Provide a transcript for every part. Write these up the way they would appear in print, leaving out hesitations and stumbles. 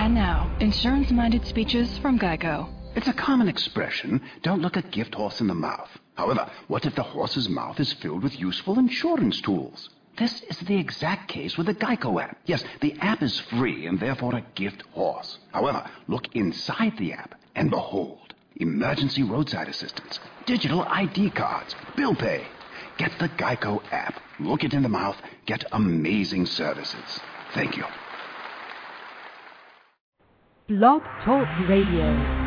And now, insurance-minded speeches from Geico. It's a common expression, don't look a gift horse in the mouth. However, what if the horse's mouth is filled with useful insurance tools? This is the exact case with the Geico app. Yes, the app is free and therefore a gift horse. However, look inside the app and behold, emergency roadside assistance, digital ID cards, bill pay. Get the Geico app. Look it in the mouth. Get amazing services. Thank you. Blog Talk Radio.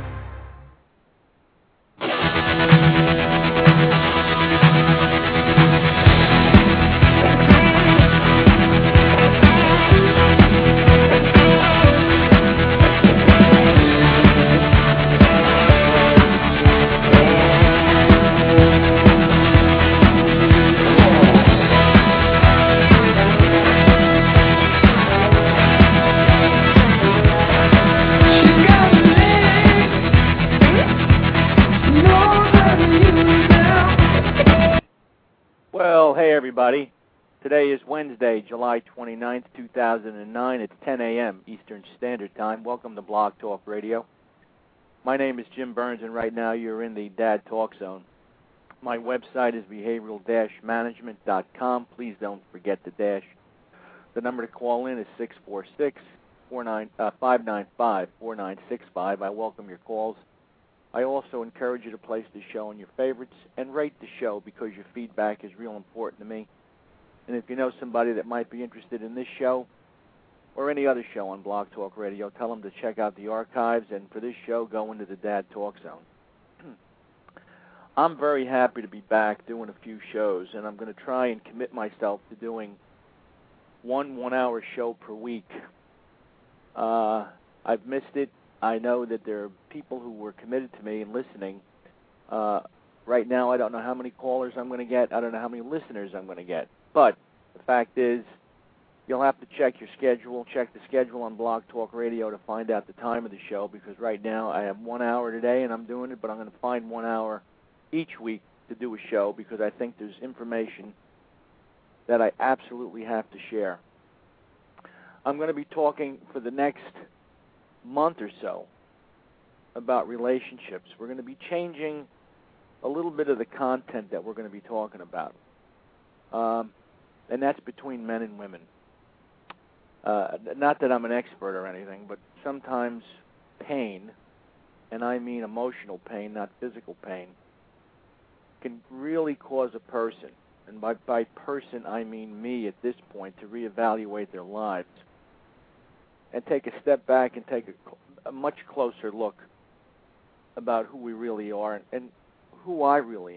Everybody. Today is Wednesday, July 29th, 2009. It's 10 a.m. Eastern Standard Time. Welcome to Blog Talk Radio. My name is Jim Burns, and right now you're in the Dad Talk Zone. My website is behavioral-management.com. Please don't forget the dash. The number to call in is 646-595-4965. I welcome your calls. I also encourage you to place the show on your favorites and rate the show because your feedback is real important to me. And if you know somebody that might be interested in this show or any other show on Blog Talk Radio, tell them to check out the archives, and for this show, go into the Dad Talk Zone. I'm very happy to be back doing a few shows, and I'm going to try and commit myself to doing one-hour show per week. I've missed it. I know that there are people who were committed to me and listening. Right now, I don't know how many callers I'm going to get. I don't know how many listeners I'm going to get. But the fact is, you'll have to check your schedule, check the schedule on Blog Talk Radio to find out the time of the show, because right now I have 1 hour today and I'm doing it, but I'm going to find 1 hour each week to do a show because I think there's information that I absolutely have to share. I'm going to be talking for the next month or so about relationships. We're going to be changing a little bit of the content that we're going to be talking about, and that's between men and women. Not that I'm an expert or anything, but sometimes pain, and I mean emotional pain, not physical pain, can really cause a person, and by person I mean me at this point, to reevaluate their lives and take a step back and take a much closer look about who we really are and who I really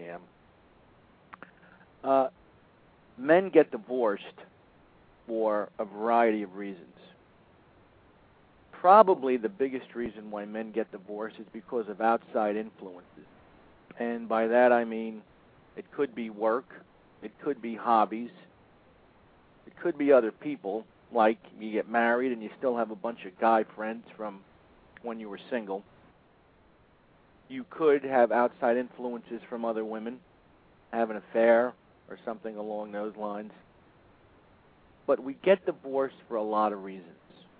am. Men get divorced for a variety of reasons. Probably the biggest reason why men get divorced is because of outside influences. And by that I mean it could be work, it could be hobbies, it could be other people. Like you get married and you still have a bunch of guy friends from when you were single. You could have outside influences from other women, have an affair or something along those lines. But we get divorced for a lot of reasons.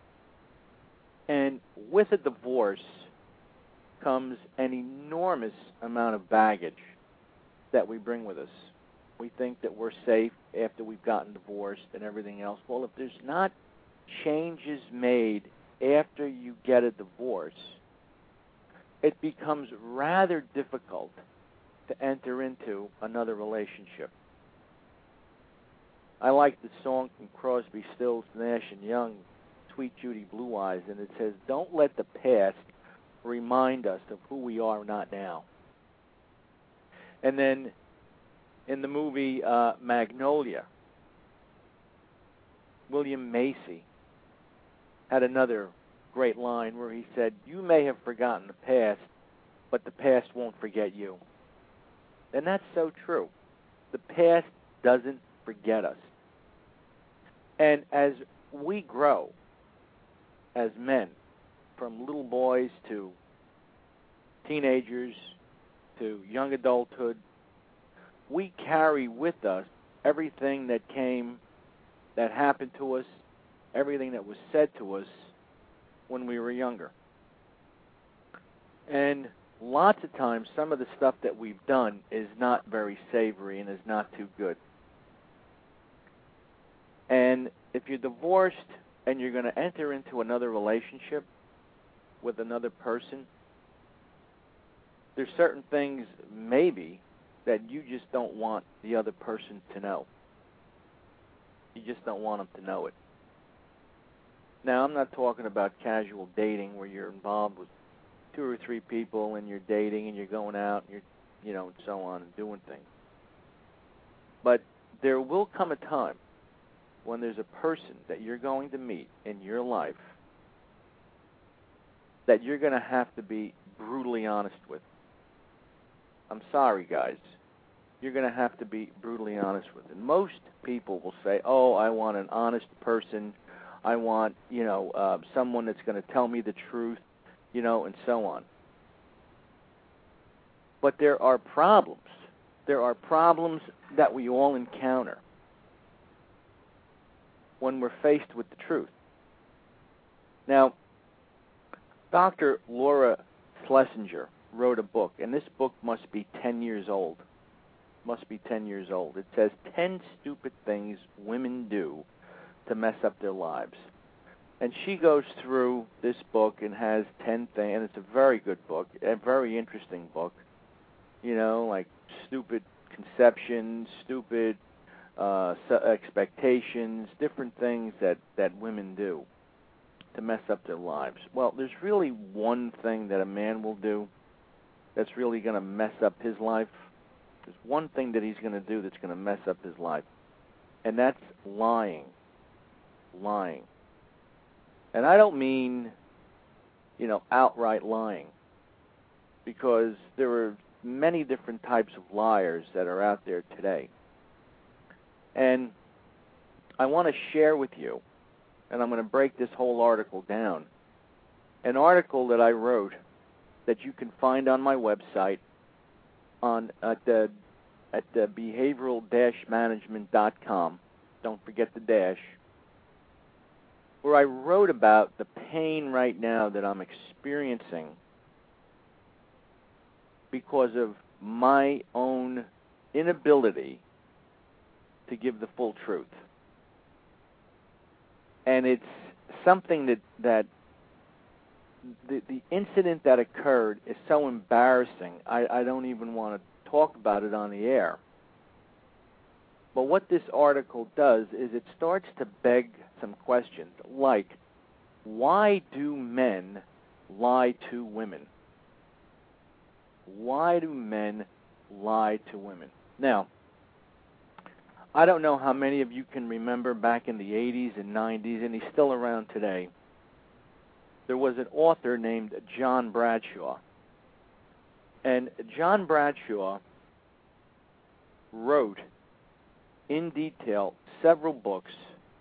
And with a divorce comes an enormous amount of baggage that we bring with us. We think that we're safe after we've gotten divorced and everything else. Well, if there's not changes made after you get a divorce, it becomes rather difficult to enter into another relationship. I like the song from Crosby, Stills, Nash & Young, Sweet Judy Blue Eyes, and it says, "Don't let the past remind us of who we are not now." And then in the movie Magnolia, William Macy had another great line where he said, "You may have forgotten the past, but the past won't forget you." And that's so true. The past doesn't forget us. And as we grow as men, from little boys to teenagers to young adulthood, we carry with us everything that happened to us, everything that was said to us when we were younger. And lots of times, some of the stuff that we've done is not very savory and is not too good. And if you're divorced and you're going to enter into another relationship with another person, there's certain things, maybe, that you just don't want the other person to know. You just don't want them to know it. Now, I'm not talking about casual dating where you're involved with 2 or 3 people and you're dating and you're going out and and so on and doing things. But there will come a time when there's a person that you're going to meet in your life that you're going to have to be brutally honest with. I'm sorry, guys. You're going to have to be brutally honest with. And most people will say, oh, I want an honest person. I want, someone that's going to tell me the truth, and so on. But there are problems. There are problems that we all encounter when we're faced with the truth. Now, Dr. Laura Schlesinger wrote a book, and this book must be 10 years old. It says 10 stupid things women do to mess up their lives. And she goes through this book and has 10 things, and it's a very good book, a very interesting book, like stupid conceptions, stupid expectations, different things that women do to mess up their lives. Well, there's really one thing that a man will do that's really going to mess up his life. There's one thing that he's going to do that's going to mess up his life, and that's lying. Lying. And I don't mean, outright lying, because there are many different types of liars that are out there today. And I want to share with you, and I'm going to break this whole article down, an article that I wrote that you can find on my website at the behavioral-management.com. Don't forget the dash. Where I wrote about the pain right now that I'm experiencing because of my own inability to give the full truth. And it's something that the incident that occurred is so embarrassing, I don't even want to talk about it on the air. But what this article does is it starts to beg some questions, like, why do men lie to women? Why do men lie to women? Now, I don't know how many of you can remember back in the 80s and 90s, and he's still around today. There was an author named John Bradshaw. And John Bradshaw wrote in detail several books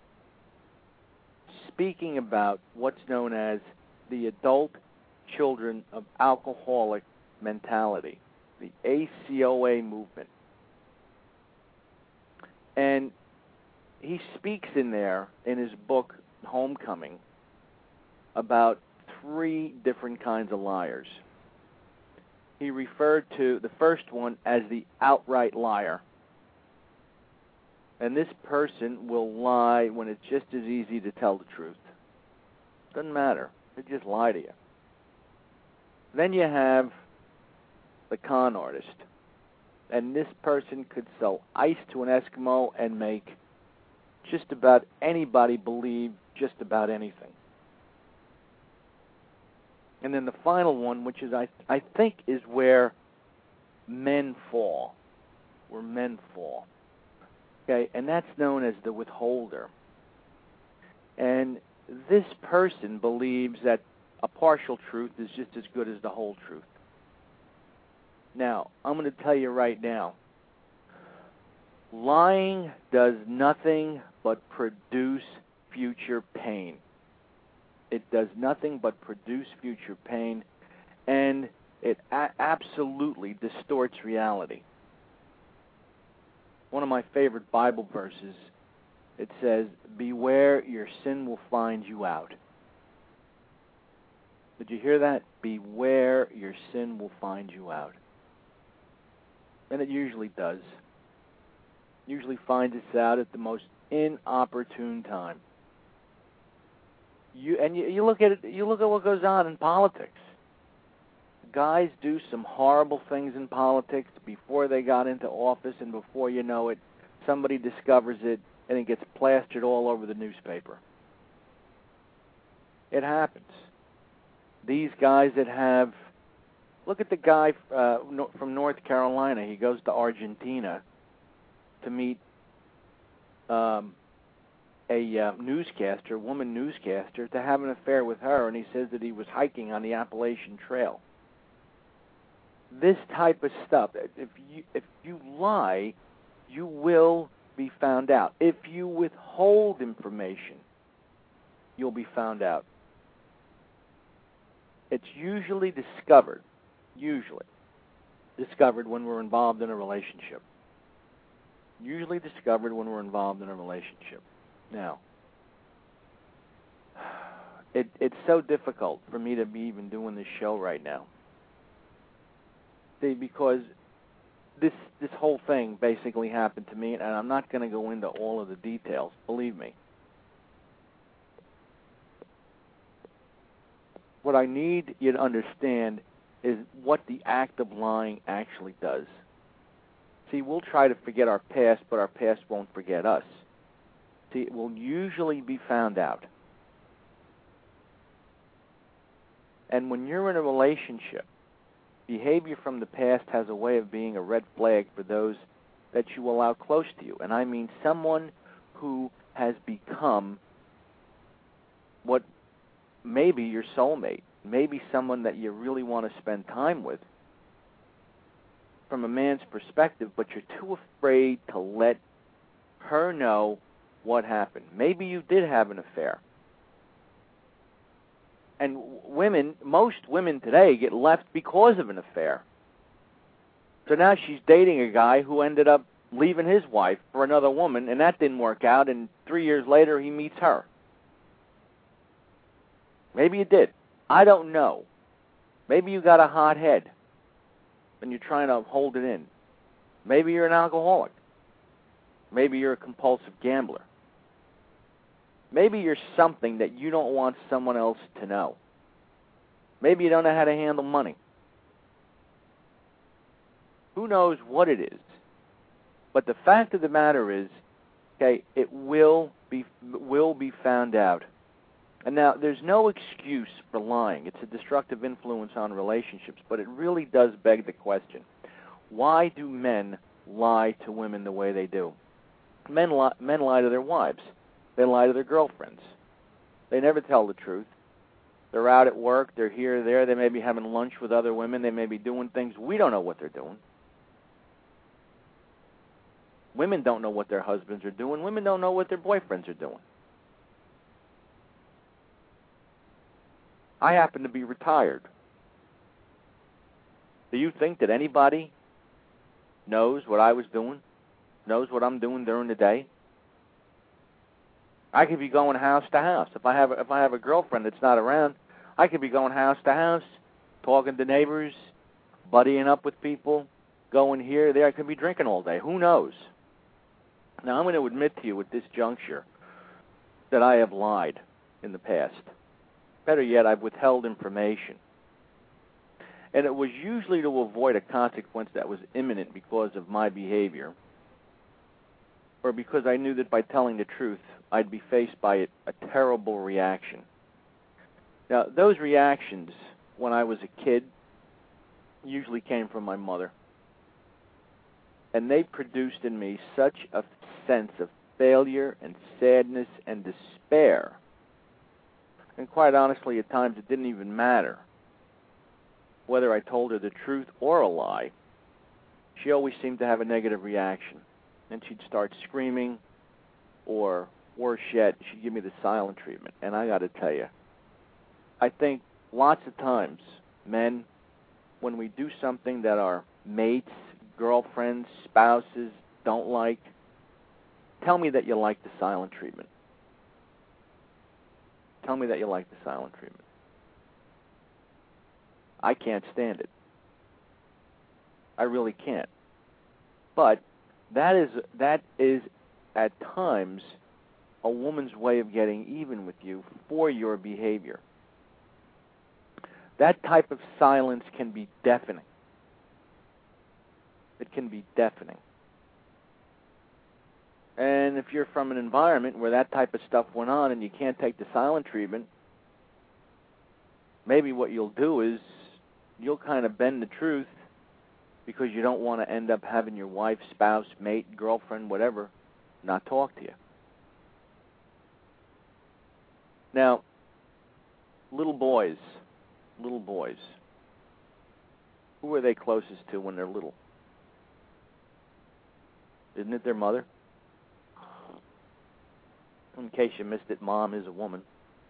speaking about what's known as the adult children of alcoholic mentality, the ACOA movement. And he speaks in there, in his book, Homecoming, about 3 different kinds of liars. He referred to the first one as the outright liar. And this person will lie when it's just as easy to tell the truth. Doesn't matter. They just lie to you. Then you have the con artist. And this person could sell ice to an Eskimo and make just about anybody believe just about anything. And then the final one, which is I think is where men fall. Where men fall. Okay, and that's known as the withholder. And this person believes that a partial truth is just as good as the whole truth. Now, I'm going to tell you right now, lying does nothing but produce future pain. It does nothing but produce future pain, and it absolutely distorts reality. One of my favorite Bible verses, it says, "Beware, your sin will find you out." Did you hear that? Beware, your sin will find you out. And it usually does. Usually finds us out at the most inopportune time. You look at it. You look at what goes on in politics. Guys do some horrible things in politics before they got into office, and before you know it, somebody discovers it, and it gets plastered all over the newspaper. It happens. These guys that have... Look at the guy from North Carolina. He goes to Argentina to meet a newscaster, woman newscaster, to have an affair with her, and he says that he was hiking on the Appalachian Trail. This type of stuff, if you lie, you will be found out. If you withhold information, you'll be found out. It's usually discovered when we're involved in a relationship. Usually discovered when we're involved in a relationship. Now, it's so difficult for me to be even doing this show right now. See, because this whole thing basically happened to me, and I'm not going to go into all of the details, believe me. What I need you to understand is what the act of lying actually does. See, we'll try to forget our past, but our past won't forget us. See, it will usually be found out. And when you're in a relationship, behavior from the past has a way of being a red flag for those that you allow close to you. And I mean someone who has become what maybe your soulmate, maybe someone that you really want to spend time with from a man's perspective, but you're too afraid to let her know what happened. Maybe you did have an affair. And most women today get left because of an affair. So now she's dating a guy who ended up leaving his wife for another woman, and that didn't work out, and 3 years later he meets her. Maybe you did. I don't know. Maybe you got a hot head, and you're trying to hold it in. Maybe you're an alcoholic. Maybe you're a compulsive gambler. Maybe you're something that you don't want someone else to know. Maybe you don't know how to handle money. Who knows what it is? But the fact of the matter is, okay, it will be found out. And now, there's no excuse for lying. It's a destructive influence on relationships, but it really does beg the question: why do men lie to women the way they do? Men lie to their wives. They lie to their girlfriends. They never tell the truth. They're out at work. They're here, there. They may be having lunch with other women. They may be doing things. We don't know what they're doing. Women don't know what their husbands are doing. Women don't know what their boyfriends are doing. I happen to be retired. Do you think that anybody knows what I was doing? Knows what I'm doing during the day? I could be going house to house. If I have a girlfriend that's not around, I could be going house to house, talking to neighbors, buddying up with people, going here, there. I could be drinking all day. Who knows? Now, I'm going to admit to you at this juncture that I have lied in the past. Better yet, I've withheld information. And it was usually to avoid a consequence that was imminent because of my behavior, or because I knew that by telling the truth, I'd be faced by a terrible reaction. Now, those reactions, when I was a kid, usually came from my mother. And they produced in me such a sense of failure and sadness and despair. And quite honestly, at times it didn't even matter whether I told her the truth or a lie. She always seemed to have a negative reaction. And she'd start screaming, or worse yet, she'd give me the silent treatment. And I got to tell you, I think lots of times, men, when we do something that our mates, girlfriends, spouses don't like, tell me that you like the silent treatment. Tell me that you like the silent treatment. I can't stand it. I really can't. But that is at times a woman's way of getting even with you for your behavior. That type of silence can be deafening. It can be deafening. And if you're from an environment where that type of stuff went on and you can't take the silent treatment, maybe what you'll do is you'll kind of bend the truth because you don't want to end up having your wife, spouse, mate, girlfriend, whatever, not talk to you. Now, little boys, who are they closest to when they're little? Isn't it their mother? In case you missed it, mom is a woman.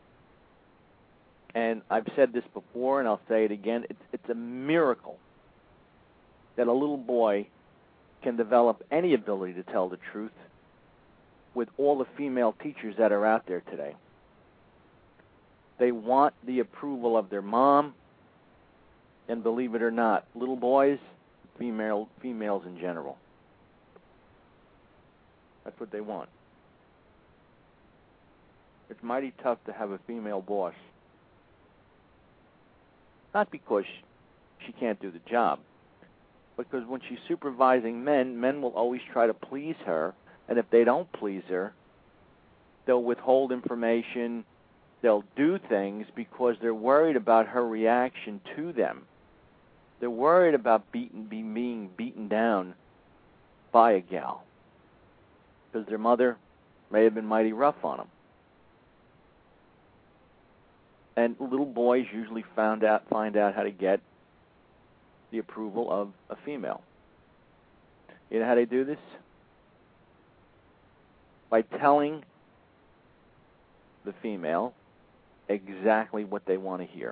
And I've said this before, and I'll say it again. It's a miracle that a little boy can develop any ability to tell the truth with all the female teachers that are out there today. They want the approval of their mom, and believe it or not, little boys, females in general. That's what they want. It's mighty tough to have a female boss. Not because she can't do the job, because when she's supervising men will always try to please her, and if they don't please her, they'll withhold information, they'll do things because they're worried about her reaction to them. They're worried about being beaten down by a gal, because their mother may have been mighty rough on them. And little boys usually find out how to get the approval of a female. You know how they do this? By telling the female exactly what they want to hear.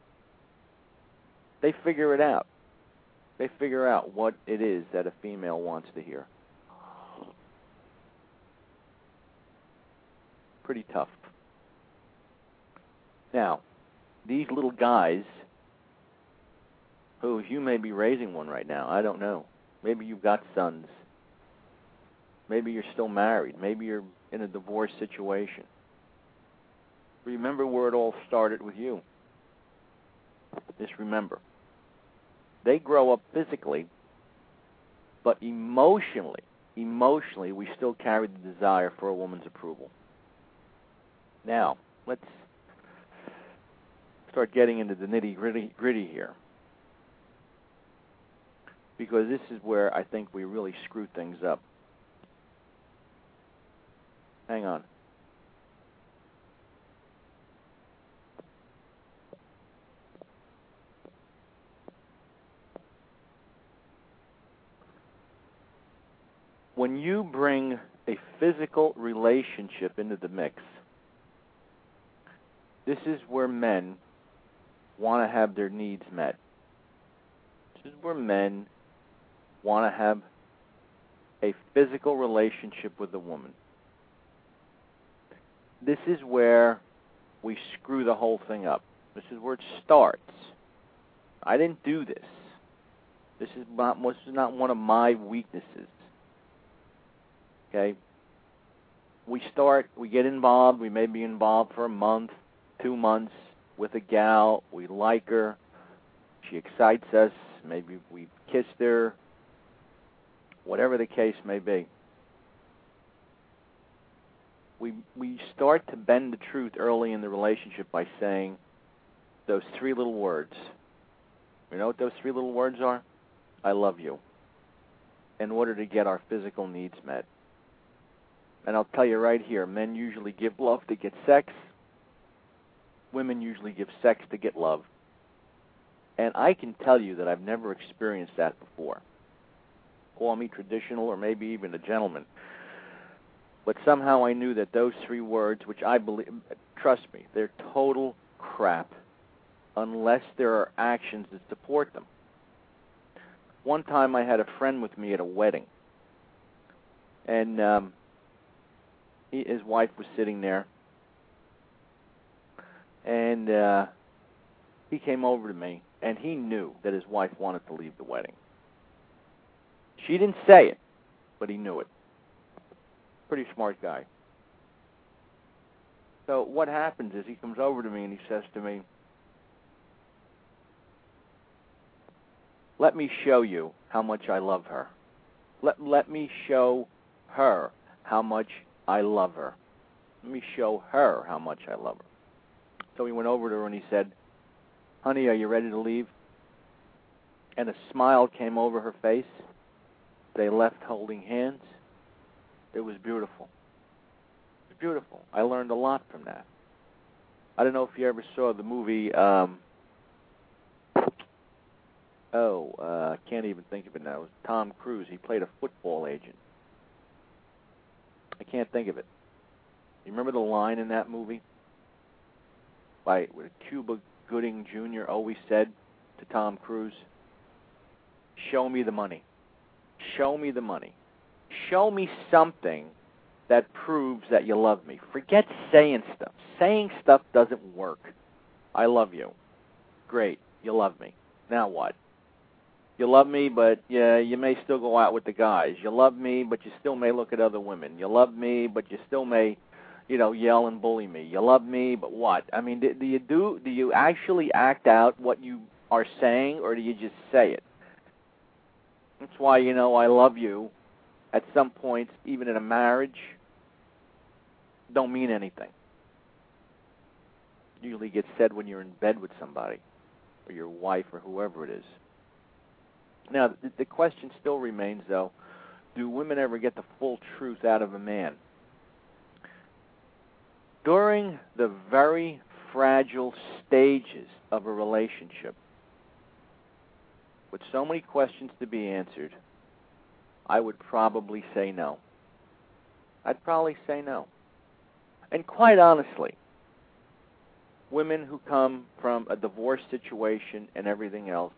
They figure it out. They figure out what it is that a female wants to hear. Pretty tough. Now, these little guys, who you may be raising one right now, I don't know. Maybe you've got sons. Maybe you're still married. Maybe you're in a divorce situation. Remember where it all started with you. Just remember. They grow up physically, but emotionally, we still carry the desire for a woman's approval. Now, let's start getting into the nitty-gritty here, because this is where I think we really screw things up. Hang on. When you bring a physical relationship into the mix, this is where men want to have their needs met. This is where men want to have a physical relationship with a woman. This is where we screw the whole thing up. This is where it starts. I didn't do this. This is not one of my weaknesses. Okay? We get involved, we may be involved for a month, 2 months with a gal, we like her, she excites us, maybe we kissed her, whatever the case may be. We start to bend the truth early in the relationship by saying those 3 little words. You know what those 3 little words are? I love you. In order to get our physical needs met. And I'll tell you right here, men usually give love to get sex. Women usually give sex to get love. And I can tell you that I've never experienced that before. Call me traditional or maybe even a gentleman. But somehow I knew that those 3 words, which I believe, trust me, they're total crap unless there are actions that support them. One time I had a friend with me at a wedding. And his wife was sitting there. And he came over to me, and he knew that his wife wanted to leave the wedding. She didn't say it, but he knew it. Pretty smart guy. So what happens is he comes over to me and he says to me, let me show you how much I love her. Let me show her how much I love her. Let me show her how much I love her. So he went over to her and he said, honey, are you ready to leave? And a smile came over her face. They left holding hands. It was beautiful. It was beautiful. I learned a lot from that. I don't know if you ever saw the movie, I can't even think of it now. It was Tom Cruise. He played a football agent. I can't think of it. You remember the line in that movie? What Cuba Gooding Jr. always said to Tom Cruise? Show me the money. Show me the money. Show me something that proves that you love me. Forget saying stuff. Saying stuff doesn't work. I love you. Great. You love me. Now what? You love me, but yeah, you may still go out with the guys. You love me, but you still may look at other women. You love me, but you still may, yell and bully me. You love me, but what? I mean, do you actually act out what you are saying, or do you just say it? That's why, I love you at some points, even in a marriage, don't mean anything. Usually gets said when you're in bed with somebody, or your wife, or whoever it is. Now, the question still remains, though, do women ever get the full truth out of a man? During the very fragile stages of a relationship, with so many questions to be answered, I would probably say no. I'd probably say no. And quite honestly, women who come from a divorce situation and everything else,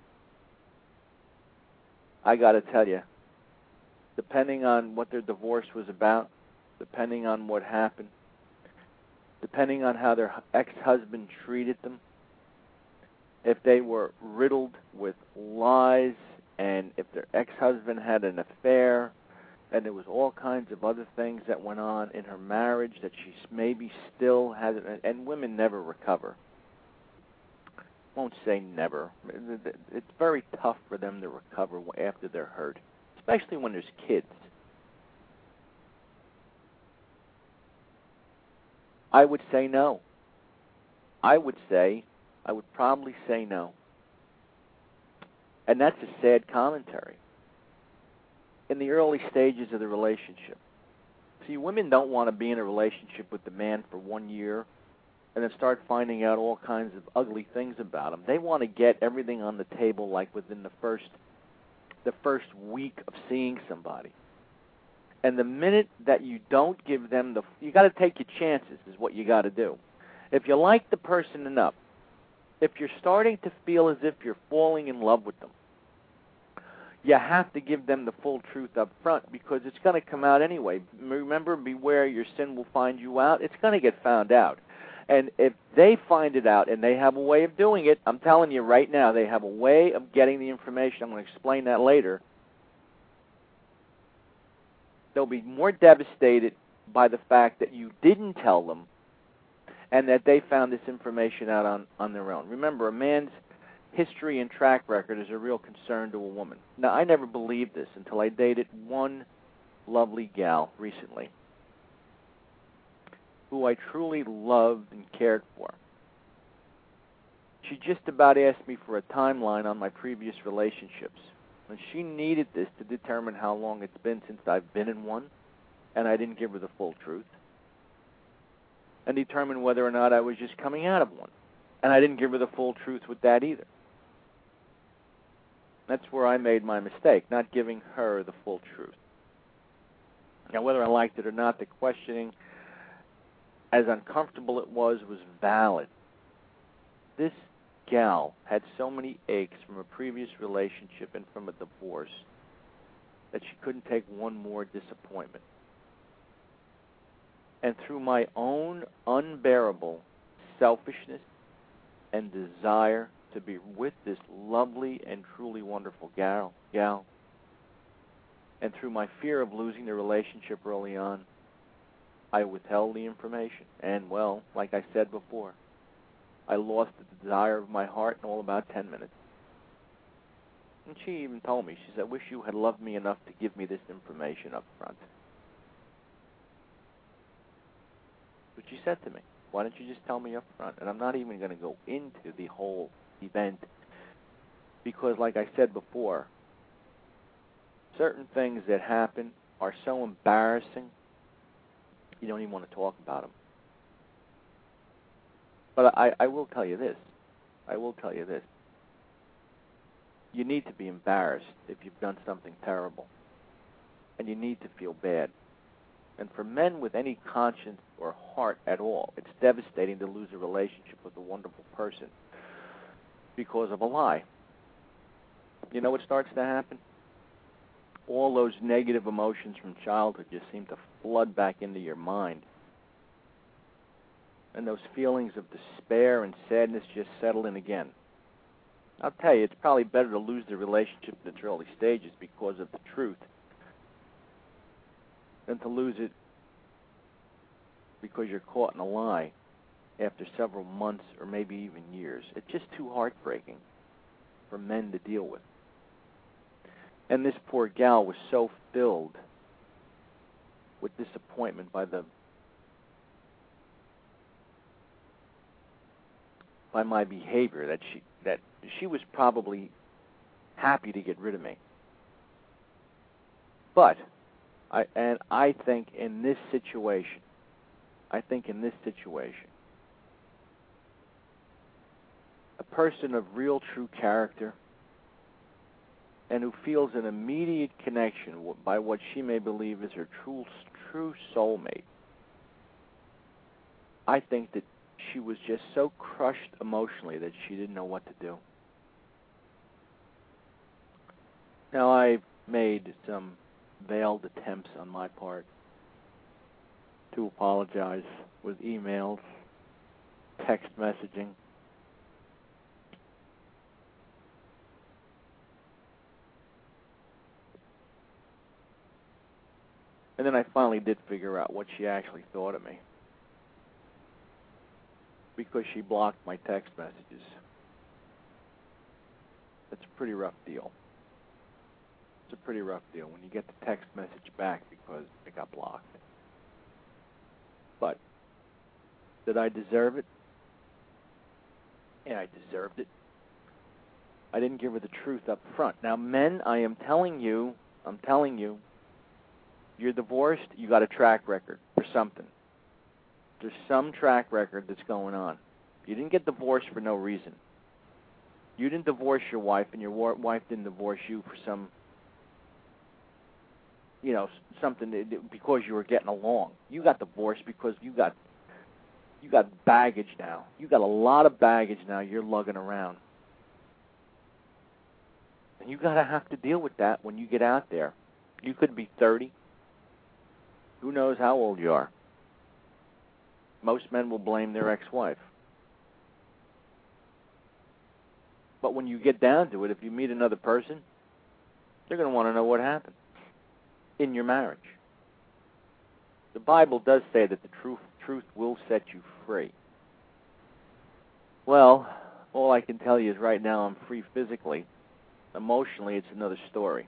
I got to tell you, depending on what their divorce was about, depending on what happened, depending on how their ex-husband treated them, if they were riddled with lies, and if their ex-husband had an affair, and there was all kinds of other things that went on in her marriage that she maybe still has, and women never recover. Won't say never. It's very tough for them to recover after they're hurt, especially when there's kids. I would say no. I would probably say no. And that's a sad commentary. In the early stages of the relationship. See, women don't want to be in a relationship with the man for 1 year and then start finding out all kinds of ugly things about him. They want to get everything on the table like within the first week of seeing somebody. And the minute that you don't give them you got to take your chances is what you got to do. If you like the person enough, if you're starting to feel as if you're falling in love with them, you have to give them the full truth up front because it's going to come out anyway. Remember, beware, your sin will find you out. It's going to get found out. And if they find it out and they have a way of doing it, I'm telling you right now, they have a way of getting the information. I'm going to explain that later. They'll be more devastated by the fact that you didn't tell them and that they found this information out on their own. Remember, a man's history and track record is a real concern to a woman. Now, I never believed this until I dated one lovely gal recently who I truly loved and cared for. She just about asked me for a timeline on my previous relationships. And she needed this to determine how long it's been since I've been in one, and I didn't give her the full truth, and determine whether or not I was just coming out of one. And I didn't give her the full truth with that either. That's where I made my mistake, not giving her the full truth. Now, whether I liked it or not, the questioning, as uncomfortable it was valid. This gal had so many aches from a previous relationship and from a divorce that she couldn't take one more disappointment. And through my own unbearable selfishness and desire to be with this lovely and truly wonderful gal. And through my fear of losing the relationship early on, I withheld the information. And, well, like I said before, I lost the desire of my heart in all about 10 minutes. And she even told me, she said, "I wish you had loved me enough to give me this information up front." But she said to me, "Why don't you just tell me up front?" And I'm not even going to go into the whole event because, like I said before, certain things that happen are so embarrassing, you don't even want to talk about them. But I will tell you this. You need to be embarrassed if you've done something terrible. And you need to feel bad. And for men with any conscience or heart at all, it's devastating to lose a relationship with a wonderful person because of a lie. You know what starts to happen? All those negative emotions from childhood just seem to flood back into your mind. And those feelings of despair and sadness just settle in again. I'll tell you, it's probably better to lose the relationship in its early stages because of the truth than to lose it because you're caught in a lie after several months or maybe even years. It's just too heartbreaking for men to deal with. And this poor gal was so filled with disappointment by my behavior that she was probably happy to get rid of me. But I think in this situation, a person of real true character and who feels an immediate connection by what she may believe is her true soulmate, I think that she was just so crushed emotionally that she didn't know what to do. Now, I've made some veiled attempts on my part to apologize with emails, text messaging. And then I finally did figure out what she actually thought of me, because she blocked my text messages. It's a pretty rough deal. It's a pretty rough deal when you get the text message back because it got blocked. But did I deserve it? Yeah, I deserved it. I didn't give her the truth up front. Now, men, I'm telling you, you're divorced, you got a track record for something. There's some track record that's going on. You didn't get divorced for no reason. You didn't divorce your wife, and your wife didn't divorce you for some, something because you were getting along. You got divorced because you got baggage now. You got a lot of baggage now you're lugging around. And you got to have to deal with that when you get out there. You could be 30. Who knows how old you are? Most men will blame their ex-wife. But when you get down to it, if you meet another person, they're going to want to know what happened in your marriage. The Bible does say that the truth will set you free. Well, all I can tell you is right now I'm free physically. Emotionally, it's another story.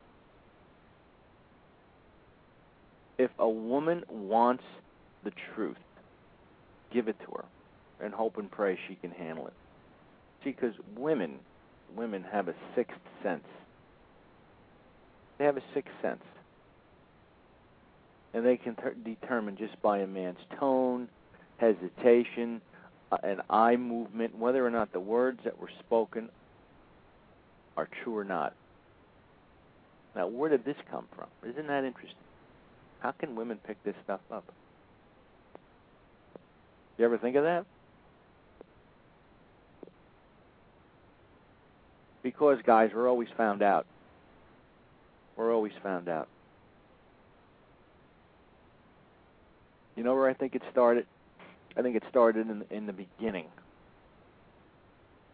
If a woman wants the truth, give it to her and hope and pray she can handle it. See, because women have a sixth sense. They have a sixth sense. And they can determine just by a man's tone, hesitation, an eye movement, whether or not the words that were spoken are true or not. Now, where did this come from? Isn't that interesting? How can women pick this stuff up? You ever think of that? Because, guys, we're always found out. We're always found out. You know where I think it started? I think it started in the beginning.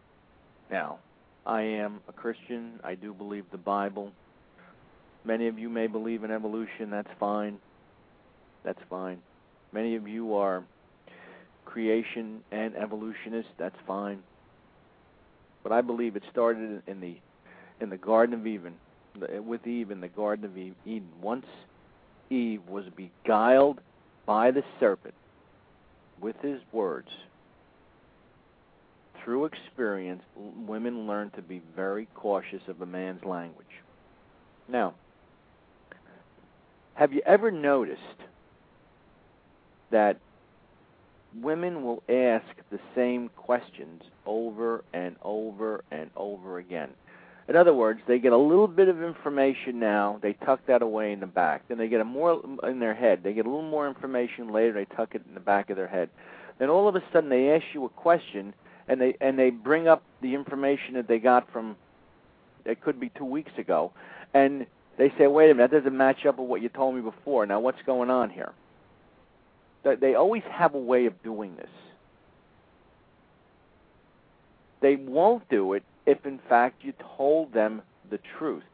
Now, I am a Christian. I do believe the Bible. Many of you may believe in evolution. That's fine. That's fine. Many of you are creation and evolutionists. That's fine. But I believe it started in the Garden of Eden, with Eve in the Garden of Eden. Once Eve was beguiled by the serpent with his words, through experience, women learn to be very cautious of a man's language. Now, have you ever noticed that women will ask the same questions over and over and over again? In other words, they get a little bit of information now, they tuck that away in the back. Then they get more in their head. They get a little more information later, they tuck it in the back of their head. Then all of a sudden they ask you a question, and they bring up the information that they got from, it could be 2 weeks ago, and they say, wait a minute, that doesn't match up with what you told me before. Now what's going on here? They always have a way of doing this. They won't do it if, in fact, you told them the truth.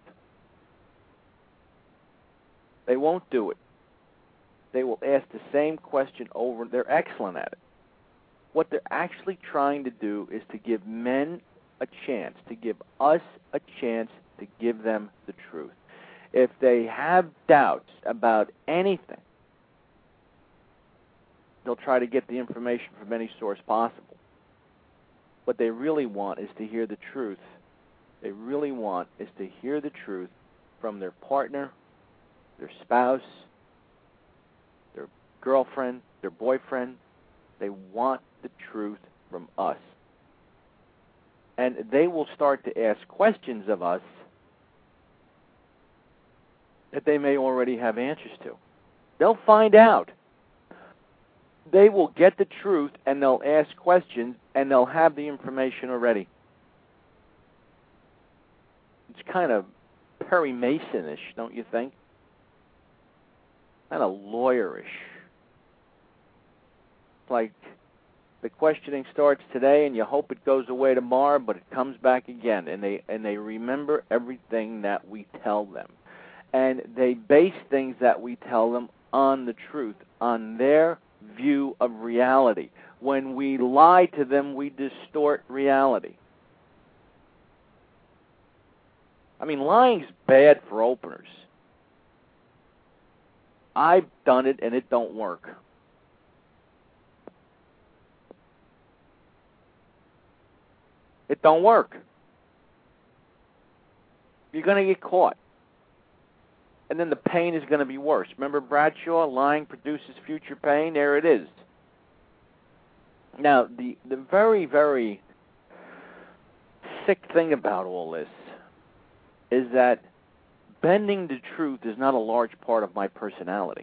They won't do it. They will ask the same question over. They're excellent at it. What they're actually trying to do is to give men a chance, to give us a chance to give them the truth. If they have doubts about anything, they'll try to get the information from any source possible. What they really want is to hear the truth. They really want is to hear the truth from their partner, their spouse, their girlfriend, their boyfriend. They want the truth from us. And they will start to ask questions of us that they may already have answers to. They'll find out. They will get the truth, and they'll ask questions, and they'll have the information already. It's kind of Perry Mason-ish, don't you think? Kind of lawyerish. Like the questioning starts today, and you hope it goes away tomorrow, but it comes back again, and they remember everything that we tell them, and they base things that we tell them on the truth, on their view of reality. When we lie to them, we distort reality. I mean, lying's bad for openers. I've done it, and it don't work. It don't work. You're going to get caught. And then the pain is going to be worse. Remember Bradshaw, lying produces future pain? There it is. Now, the very, very sick thing about all this is that bending the truth is not a large part of my personality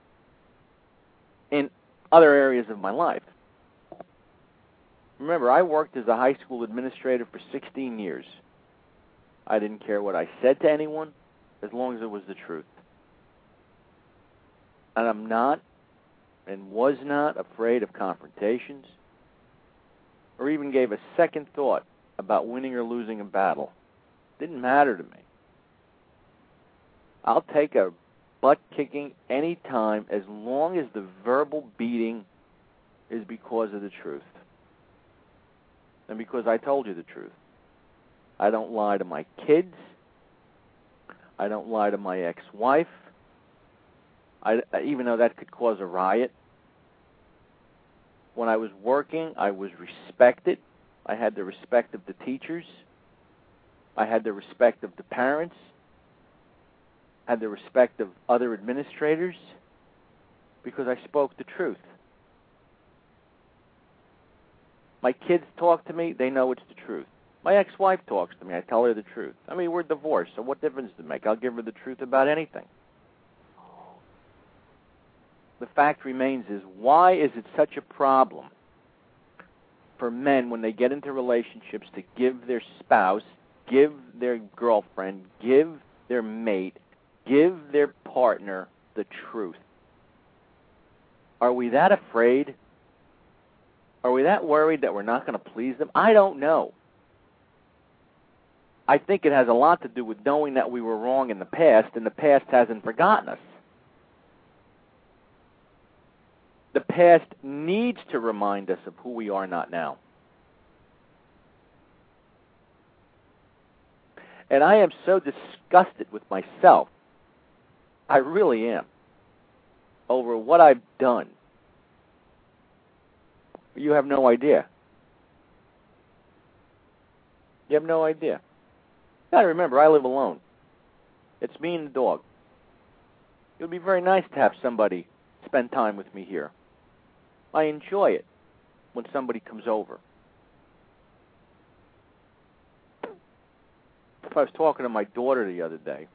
in other areas of my life. Remember, I worked as a high school administrator for 16 years. I didn't care what I said to anyone, as long as it was the truth. And I'm not, and was not, afraid of confrontations, or even gave a second thought about winning or losing a battle. It didn't matter to me. I'll take a butt-kicking any time, as long as the verbal beating is because of the truth. And because I told you the truth. I don't lie to my kids. I don't lie to my ex-wife, even though that could cause a riot. When I was working, I was respected. I had the respect of the teachers. I had the respect of the parents. I had the respect of other administrators, because I spoke the truth. My kids talk to me, they know it's the truth. My ex-wife talks to me, I tell her the truth. I mean, we're divorced, so what difference does it make? I'll give her the truth about anything. The fact remains is, why is it such a problem for men when they get into relationships to give their spouse, give their girlfriend, give their mate, give their partner the truth? Are we that afraid? Are we that worried that we're not going to please them? I don't know. I think it has a lot to do with knowing that we were wrong in the past, and the past hasn't forgotten us. The past needs to remind us of who we are not now. And I am so disgusted with myself, I really am, over what I've done. You have no idea. You have no idea. You gotta remember, I live alone. It's me and the dog. It would be very nice to have somebody spend time with me here. I enjoy it when somebody comes over. I was talking to my daughter the other day,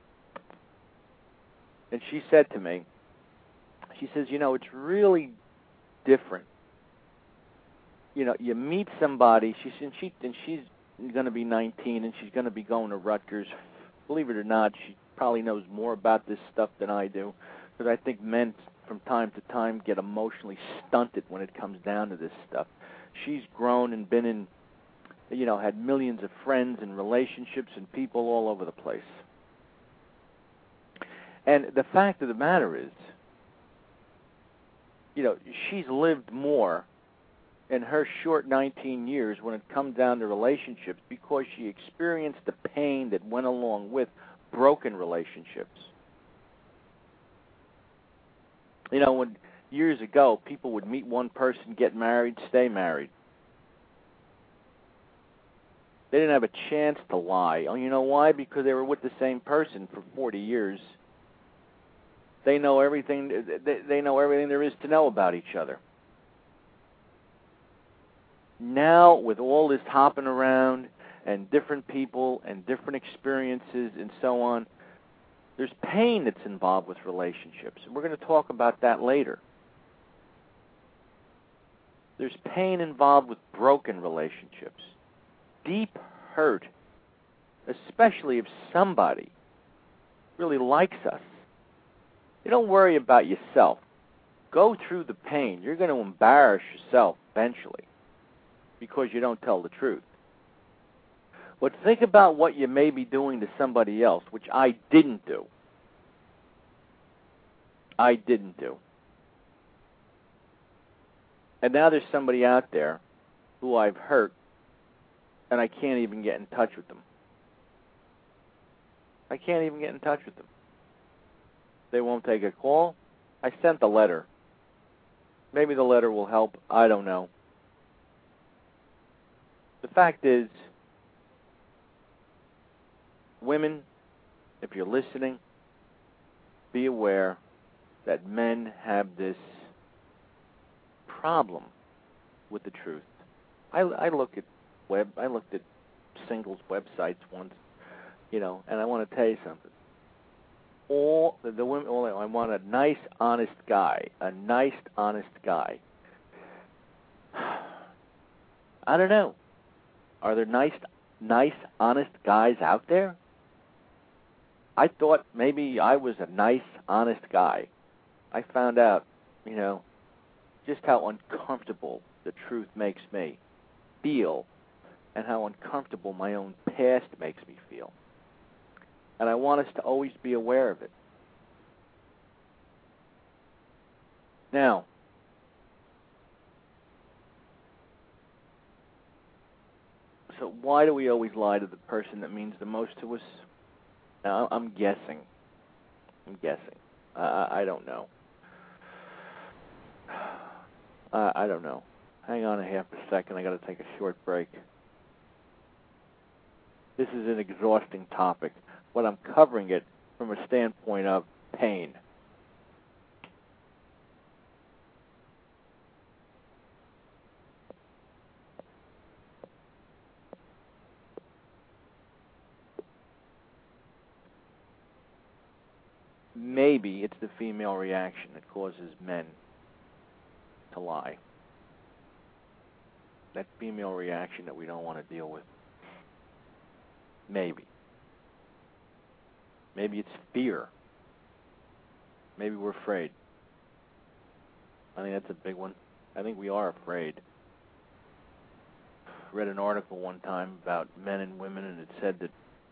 and she said to me, she says, it's really different. You meet somebody, she's going to be 19, and she's going to be going to Rutgers. Believe it or not, she probably knows more about this stuff than I do, because I think men from time to time get emotionally stunted when it comes down to this stuff. She's grown and been in, had millions of friends and relationships and people all over the place. And the fact of the matter is, she's lived more in her short 19 years when it comes down to relationships because she experienced the pain that went along with broken relationships. When years ago people would meet one person, get married, stay married. They didn't have a chance to lie. Oh, you know why? Because they were with the same person for 40 years. They know everything. They know everything there is to know about each other. Now, with all this hopping around and different people and different experiences and so on, there's pain that's involved with relationships. And we're going to talk about that later. There's pain involved with broken relationships. Deep hurt, especially if somebody really likes us. You don't worry about yourself. Go through the pain. You're going to embarrass yourself eventually because you don't tell the truth. But think about what you may be doing to somebody else, which I didn't do. I didn't do. And now there's somebody out there who I've hurt, and I can't even get in touch with them. I can't even get in touch with them. They won't take a call. I sent the letter. Maybe the letter will help. I don't know. The fact is, women, if you're listening, be aware that men have this problem with the truth. I looked at singles websites once, and I want to tell you something. All the women, I want a nice, honest guy. A nice, honest guy. I don't know. Are there nice, honest guys out there? I thought maybe I was a nice, honest guy. I found out, just how uncomfortable the truth makes me feel and how uncomfortable my own past makes me feel. And I want us to always be aware of it. Now, so why do we always lie to the person that means the most to us? Now, I'm guessing. I don't know. I don't know. Hang on a half a second. I got to take a short break. This is an exhausting topic, but I'm covering it from a standpoint of pain. Maybe it's the female reaction that causes men to lie. That female reaction that we don't want to deal with. Maybe. Maybe it's fear. Maybe we're afraid. I think that's a big one. I think we are afraid. Read an article one time about men and women, and it said that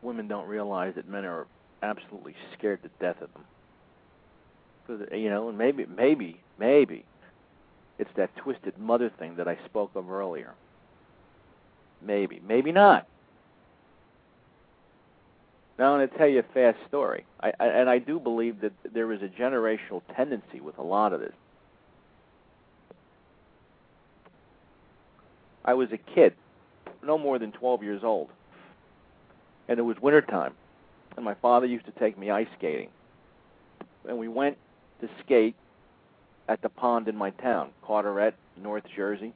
women don't realize that men are absolutely scared to death of them. Because, and maybe it's that twisted mother thing that I spoke of earlier. Maybe not. Now I'm going to tell you a fast story. I do believe that there is a generational tendency with a lot of this. I was a kid, no more than 12 years old, and it was wintertime, and my father used to take me ice skating. And we went to skate at the pond in my town, Carteret, North Jersey.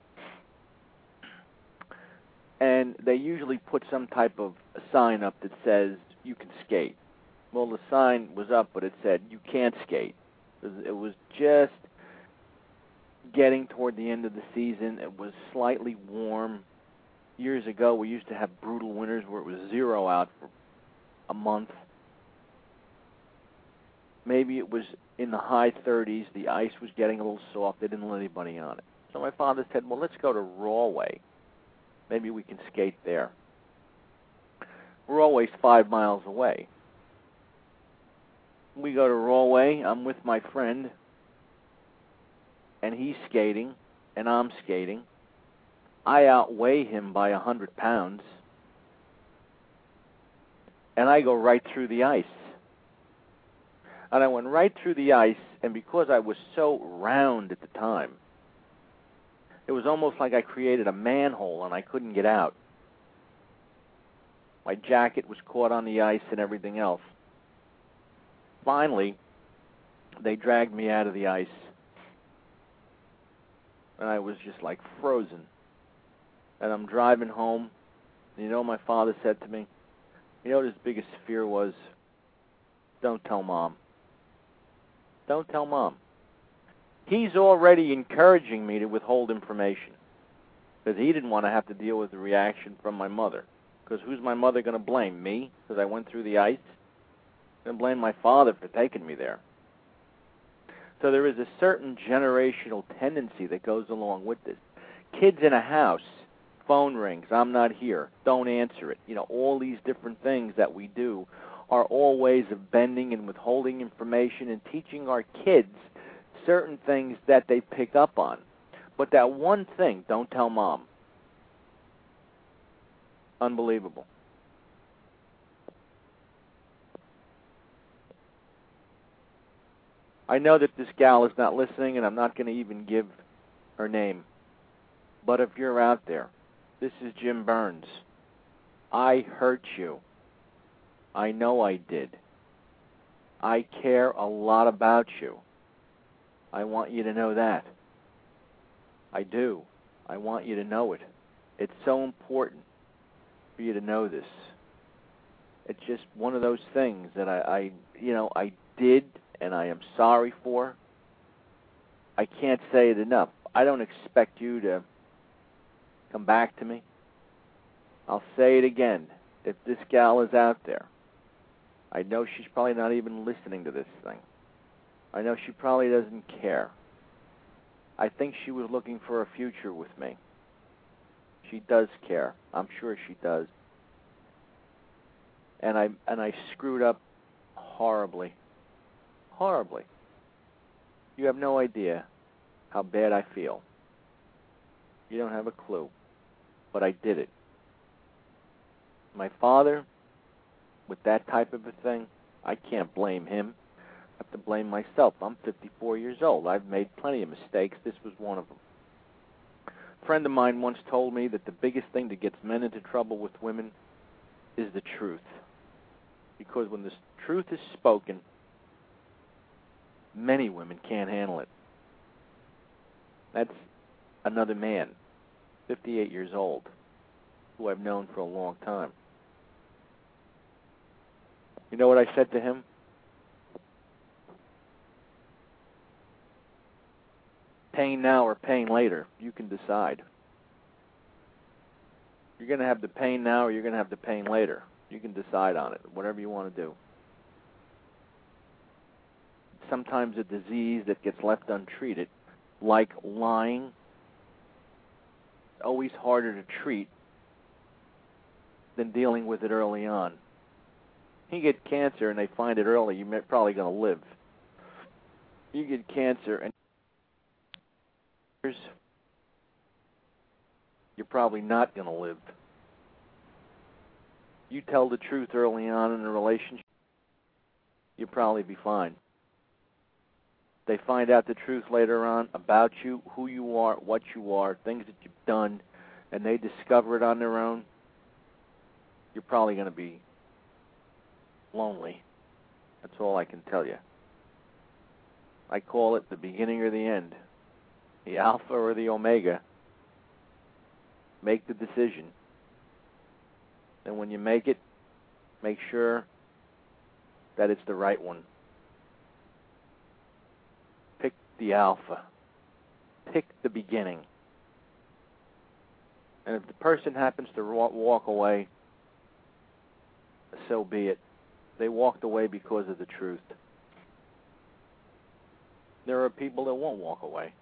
And they usually put some type of a sign up that says, you can skate. Well, the sign was up, but it said, you can't skate. It was just getting toward the end of the season. It was slightly warm. Years ago, we used to have brutal winters where it was 0 out for a month. Maybe it was in the high 30s. The ice was getting a little soft. They didn't let anybody on it. So my father said, well, let's go to Rahway. Maybe we can skate there. Rahway's 5 miles away. We go to Rahway. I'm with my friend, and he's skating, and I'm skating. I outweigh him by 100 pounds, and I go right through the ice. And I went right through the ice, and because I was so round at the time, it was almost like I created a manhole and I couldn't get out. My jacket was caught on the ice and everything else. Finally, they dragged me out of the ice, and I was just like frozen. And I'm driving home, and my father said to me, what his biggest fear was? Don't tell Mom. Don't tell Mom. He's already encouraging me to withhold information because he didn't want to have to deal with the reaction from my mother. Because who's my mother going to blame? Me? Because I went through the ice? Going to blame my father for taking me there. So there is a certain generational tendency that goes along with this. Kids in a house, phone rings, I'm not here, don't answer it. All these different things that we do are all ways of bending and withholding information and teaching our kids certain things that they pick up on. But that one thing, don't tell Mom. Unbelievable. I know that this gal is not listening, and I'm not going to even give her name. But if you're out there, this is Jim Burns. I hurt you. I know I did. I care a lot about you. I want you to know that. I do. I want you to know it. It's so important for you to know this. It's just one of those things that I did, and I am sorry for. I can't say it enough. I don't expect you to come back to me. I'll say it again. If this gal is out there, I know she's probably not even listening to this thing. I know she probably doesn't care. I think she was looking for a future with me. She does care. I'm sure she does. And I screwed up horribly. Horribly. You have no idea how bad I feel. You don't have a clue. But I did it. My father, with that type of a thing, I can't blame him. I have to blame myself. I'm 54 years old. I've made plenty of mistakes. This was one of them. A friend of mine once told me that the biggest thing that gets men into trouble with women is the truth. Because when the truth is spoken, many women can't handle it. That's another man, 58 years old, who I've known for a long time. You know what I said to him? Pain now or pain later, you can decide. You're going to have the pain now or you're going to have the pain later. You can decide on it, whatever you want to do. Sometimes a disease that gets left untreated, like lying, is always harder to treat than dealing with it early on. You get cancer and they find it early, you're probably going to live. You get cancer and you're probably not going to live. You tell the truth early on in a relationship, you'll probably be fine. They find out the truth later on about you, who you are, what you are, things that you've done, and they discover it on their own, you're probably going to be lonely. That's all I can tell you. I call it the beginning or the end, the alpha or the omega. Make the decision. And when you make it, make sure that it's the right one. Pick the alpha. Pick the beginning. And if the person happens to walk away, so be it. They walked away because of the truth. There are people that won't walk away.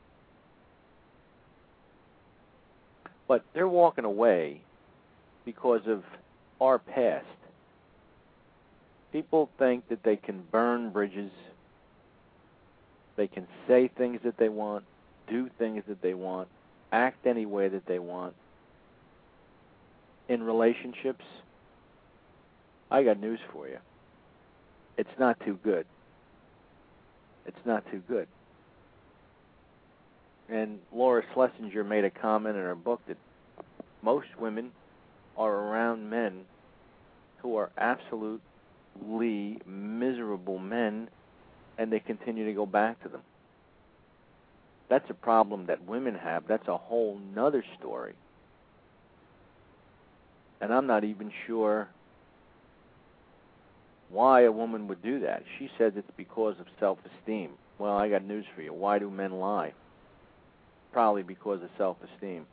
But they're walking away because of our past. People think that they can burn bridges. They can say things that they want, do things that they want, act any way that they want. In relationships, I got news for you. It's not too good. It's not too good. And Laura Schlesinger made a comment in her book that most women are around men who are absolutely miserable men, and they continue to go back to them. That's a problem that women have. That's a whole nother story. And I'm not even sure why a woman would do that. She says it's because of self-esteem. Well, I got news for you. Why do men lie? Probably because of self-esteem.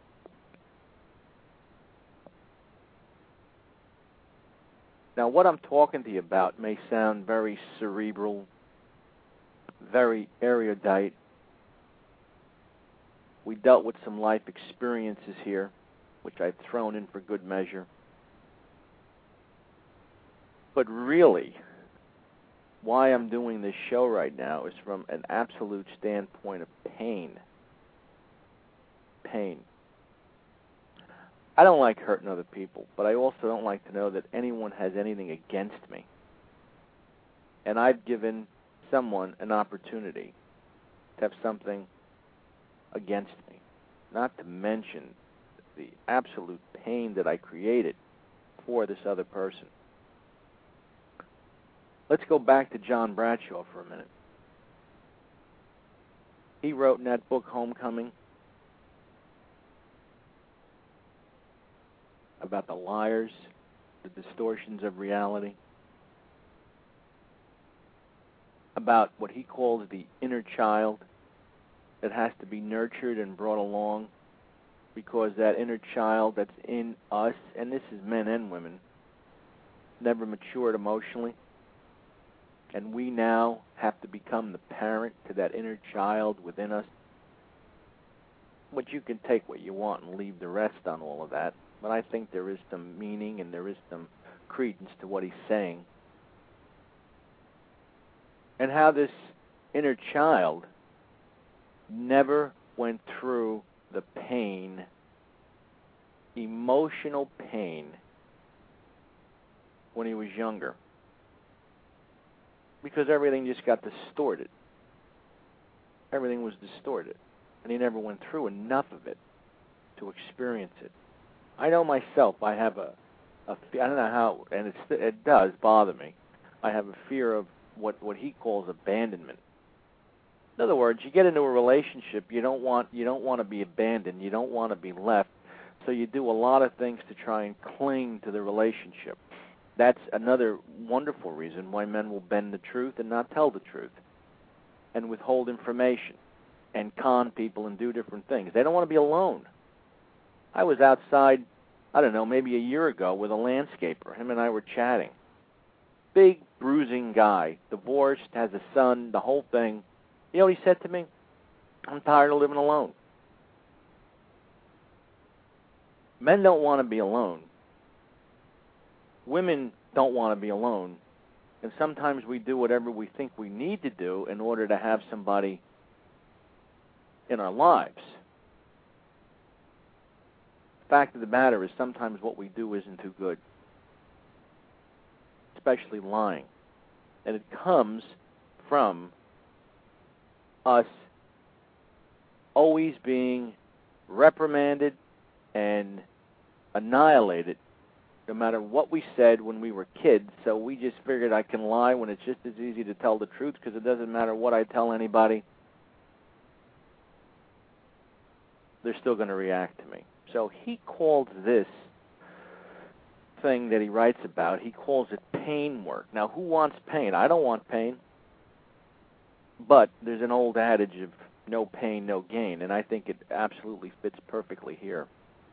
Now, what I'm talking to you about may sound very cerebral, very erudite. We dealt with some life experiences here, which I've thrown in for good measure. But really, why I'm doing this show right now is from an absolute standpoint of pain. Pain. I don't like hurting other people, but I also don't like to know that anyone has anything against me. And I've given someone an opportunity to have something against me. Not to mention the absolute pain that I created for this other person. Let's go back to John Bradshaw for a minute. He wrote in that book, Homecoming, about the liars, the distortions of reality, about what he calls the inner child that has to be nurtured and brought along, because that inner child that's in us, and this is men and women, never matured emotionally, and we now have to become the parent to that inner child within us. But you can take what you want and leave the rest on all of that. But I think there is some meaning and there is some credence to what he's saying. And how this inner child never went through the pain, emotional pain, when he was younger. Because everything just got distorted. Everything was distorted. And he never went through enough of it to experience it. I know myself, I have I don't know how, and it does bother me. I have a fear of what he calls abandonment. In other words, you get into a relationship, you don't want to be abandoned, you don't want to be left, so you do a lot of things to try and cling to the relationship. That's another wonderful reason why men will bend the truth and not tell the truth, and withhold information, and con people and do different things. They don't want to be alone. I was outside, I don't know, maybe a year ago with a landscaper. Him and I were chatting. Big, bruising guy, divorced, has a son, the whole thing. You know what he said to me? I'm tired of living alone. Men don't want to be alone. Women don't want to be alone. And sometimes we do whatever we think we need to do in order to have somebody in our lives. The fact of the matter is sometimes what we do isn't too good, especially lying. And it comes from us always being reprimanded and annihilated no matter what we said when we were kids. So we just figured I can lie when it's just as easy to tell the truth because it doesn't matter what I tell anybody. They're still going to react to me. So he called this thing that he writes about, he calls it pain work. Now, who wants pain? I don't want pain. But there's an old adage of no pain, no gain, and I think it absolutely fits perfectly here.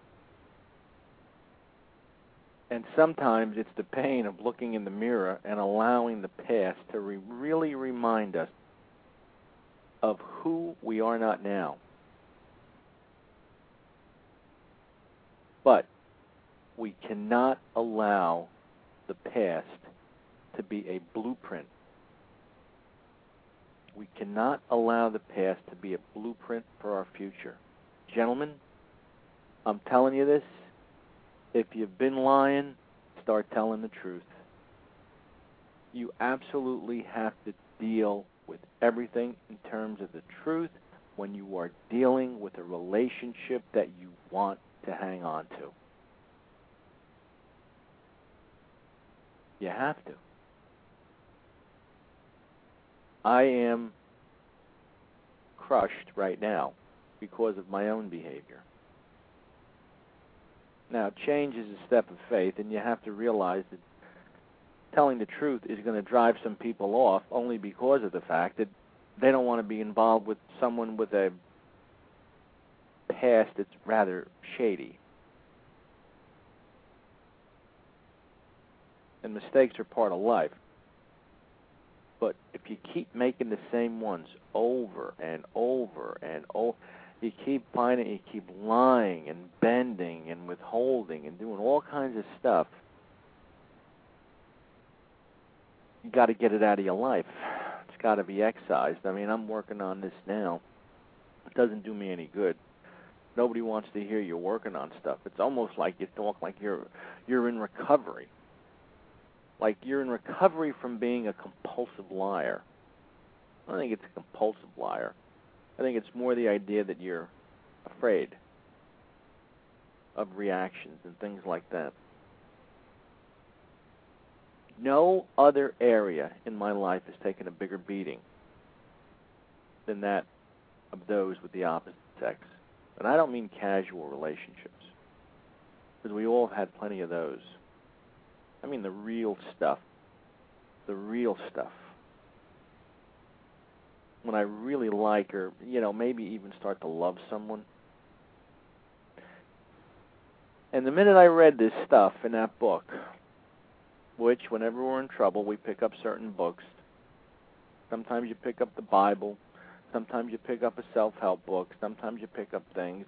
And sometimes it's the pain of looking in the mirror and allowing the past to really remind us of who we are not now. But we cannot allow the past to be a blueprint. We cannot allow the past to be a blueprint for our future. Gentlemen, I'm telling you this. If you've been lying, start telling the truth. You absolutely have to deal with everything in terms of the truth when you are dealing with a relationship that you want to hang on to. You have to. I am crushed right now because of my own behavior. Now, change is a step of faith, and you have to realize that telling the truth is going to drive some people off only because of the fact that they don't want to be involved with someone with a past that's rather shady. And mistakes are part of life. But if you keep making the same ones over and over and over, you keep finding, you keep lying and bending and withholding and doing all kinds of stuff, you got to get it out of your life. It's got to be excised. I mean, I'm working on this now. It doesn't do me any good. Nobody wants to hear you're working on stuff. It's almost like you talk like you're in recovery. Like you're in recovery from being a compulsive liar. I don't think it's a compulsive liar. I think it's more the idea that you're afraid of reactions and things like that. No other area in my life has taken a bigger beating than that of those with the opposite sex. And I don't mean casual relationships, because we all have had plenty of those. I mean the real stuff. The real stuff. When I really like or, maybe even start to love someone. And the minute I read this stuff in that book, which whenever we're in trouble, we pick up certain books. Sometimes you pick up the Bible. Sometimes you pick up a self-help book. Sometimes you pick up things.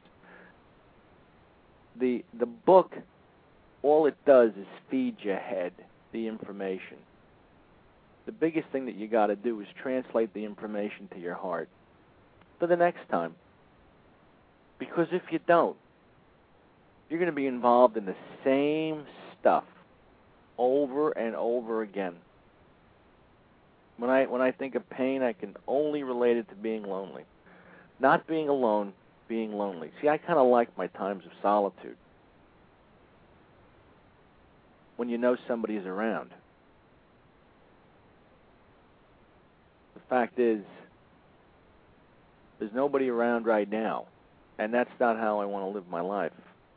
The book, all it does is feed your head the information. The biggest thing that you got to do is translate the information to your heart for the next time. Because if you don't, you're going to be involved in the same stuff over and over again. When I think of pain, I can only relate it to being lonely. Not being alone, being lonely. See, I kind of like my times of solitude. When you know somebody's around. The fact is, there's nobody around right now, and that's not how I want to live my life.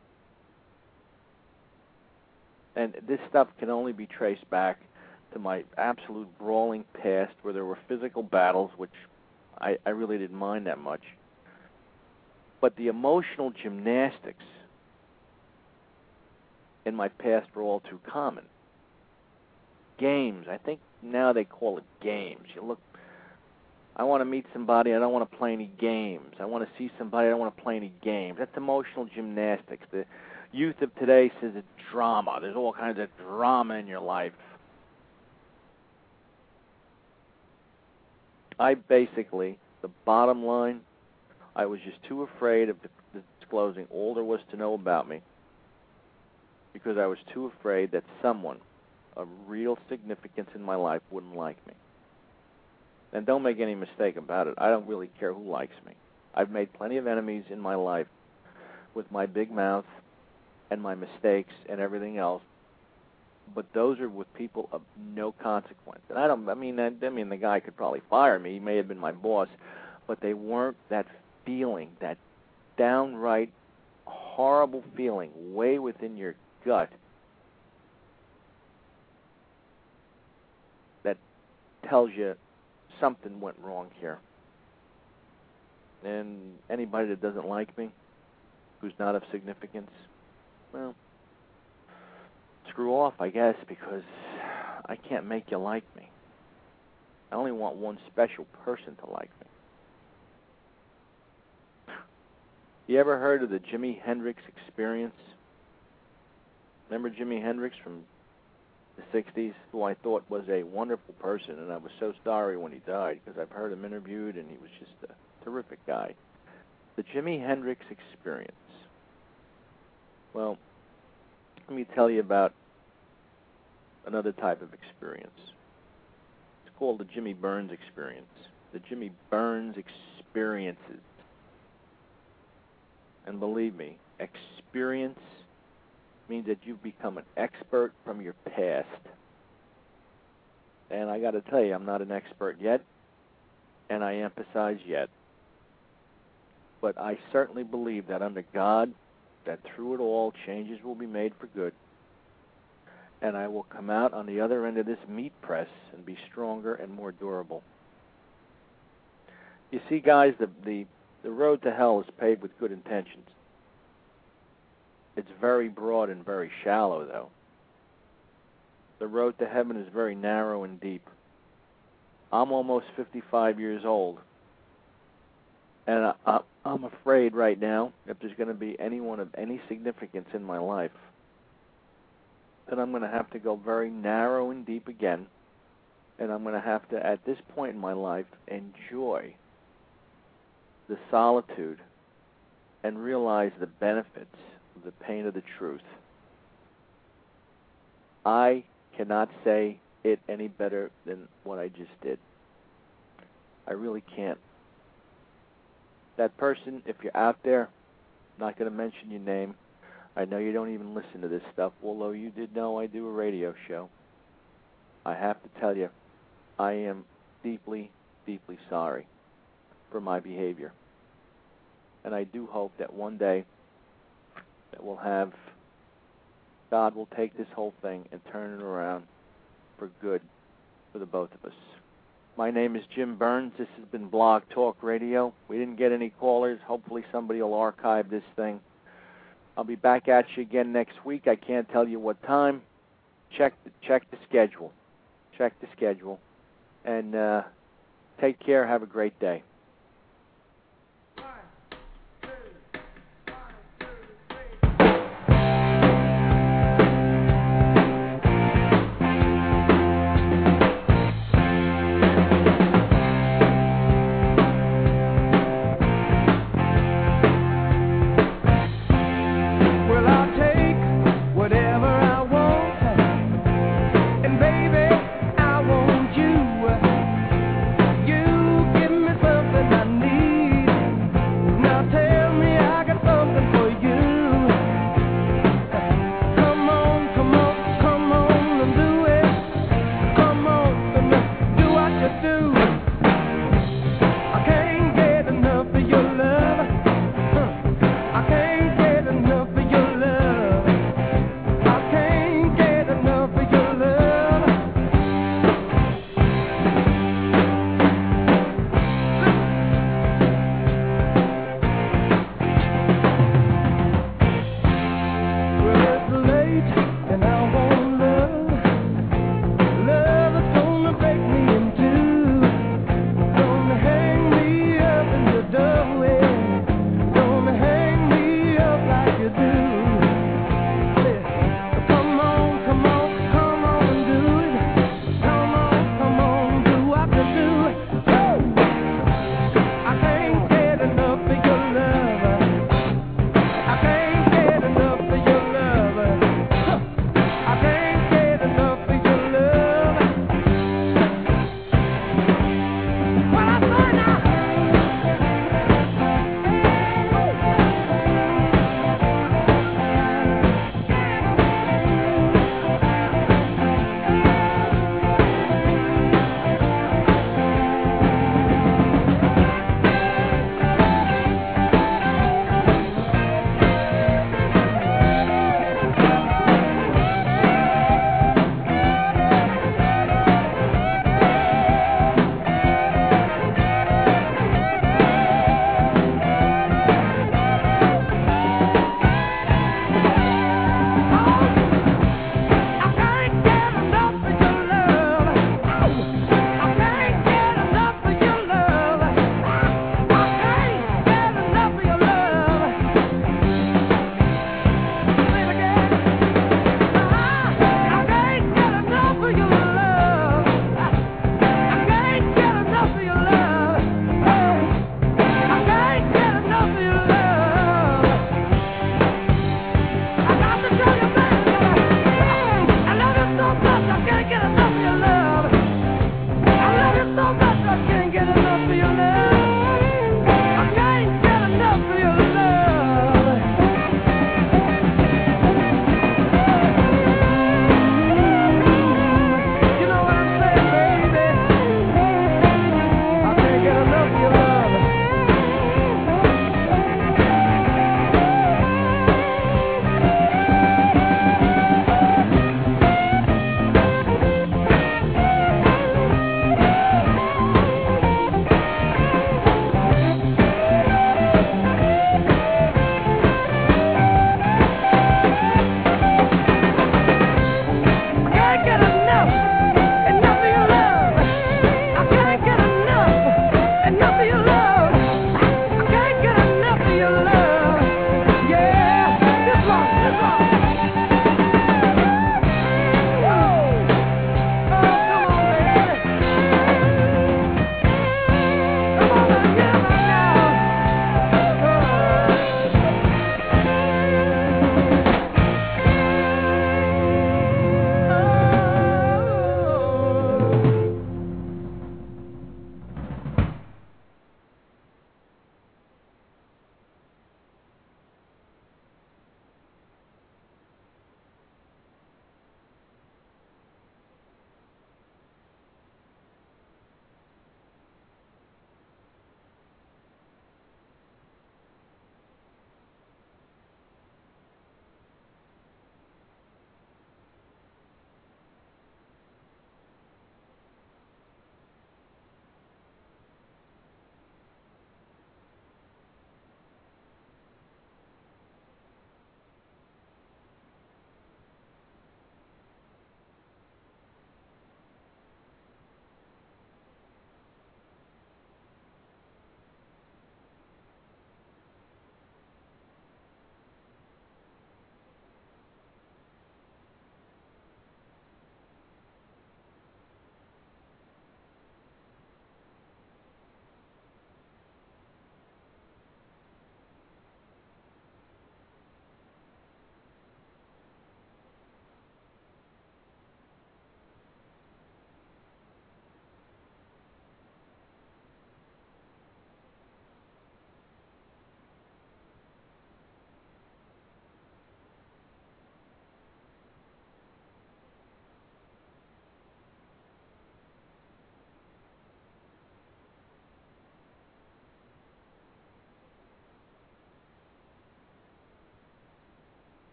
And this stuff can only be traced back to my absolute brawling past, where there were physical battles, which I really didn't mind that much. But the emotional gymnastics in my past were all too common. Games, I think now they call it games. I want to meet somebody, I don't want to play any games. I want to see somebody, I don't want to play any games. That's emotional gymnastics. youth of today says it's drama. There's all kinds of drama in your life. The bottom line, I was just too afraid of disclosing all there was to know about me because I was too afraid that someone of real significance in my life wouldn't like me. And don't make any mistake about it. I don't really care who likes me. I've made plenty of enemies in my life with my big mouth and my mistakes and everything else, but those are with people of no consequence. And I mean, the guy could probably fire me. He may have been my boss, but they weren't that feeling, that downright horrible feeling way within your gut that tells you something went wrong here. And anybody that doesn't like me, who's not of significance, well, screw off, I guess, because I can't make you like me. I only want one special person to like me. You ever heard of the Jimi Hendrix Experience? Remember Jimi Hendrix from the 60s, who I thought was a wonderful person, and I was so sorry when he died because I've heard him interviewed, and he was just a terrific guy. The Jimi Hendrix Experience. Well, let me tell you about another type of experience. It's called the Jimmy Burns Experience. The Jimmy Burns Experiences. And believe me, experience means that you've become an expert from your past. And I got to tell you, I'm not an expert yet, and I emphasize yet. But I certainly believe that under God, that through it all, changes will be made for good. And I will come out on the other end of this meat press and be stronger and more durable. You see, guys, the road to hell is paved with good intentions. It's very broad and very shallow, though. The road to heaven is very narrow and deep. I'm almost 55 years old. And I'm afraid right now, if there's going to be anyone of any significance in my life, then I'm going to have to go very narrow and deep again. And I'm going to have to, at this point in my life, enjoy the solitude and realize the benefits of the pain of the truth. I cannot say it any better than what I just did. I really can't. That person, if you're out there, I'm not going to mention your name. I know you don't even listen to this stuff, although you did know I do a radio show. I have to tell you, I am deeply, deeply sorry for my behavior. And I do hope that one day that God will take this whole thing and turn it around for good for the both of us. My name is Jim Burns. This has been Blog Talk Radio. We didn't get any callers. Hopefully somebody will archive this thing. I'll be back at you again next week. I can't tell you what time. Check the schedule. Check the schedule. And take care. Have a great day.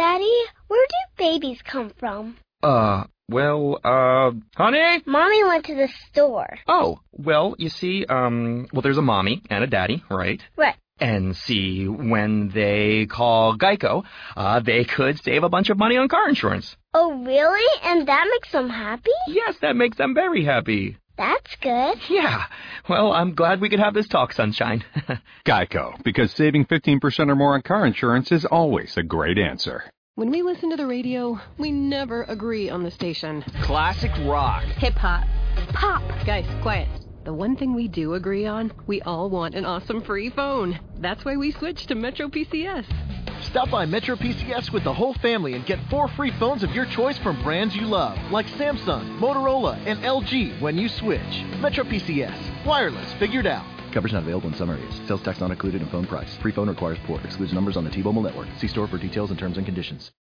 Daddy, where do babies come from? Honey? Mommy went to the store. Oh, well, you see, there's a mommy and a daddy, right? Right. And see, when they call Geico, they could save a bunch of money on car insurance. Oh, really? And that makes them happy? Yes, that makes them very happy. That's good. Yeah. Well, I'm glad we could have this talk, Sunshine. Geico, because saving 15% or more on car insurance is always a great answer. When we listen to the radio, we never agree on the station. Classic rock. Hip-hop. Pop. Guys, quiet. The one thing we do agree on, we all want an awesome free phone. That's why we switched to Metro PCS. Stop by Metro PCS with the whole family and get 4 free phones of your choice from brands you love, like Samsung, Motorola, and LG when you switch. Metro PCS. Wireless figured out. Coverage not available in some areas. Sales tax not included in phone price. Free phone requires port. Excludes numbers on the T-Mobile network. See store for details and terms and conditions.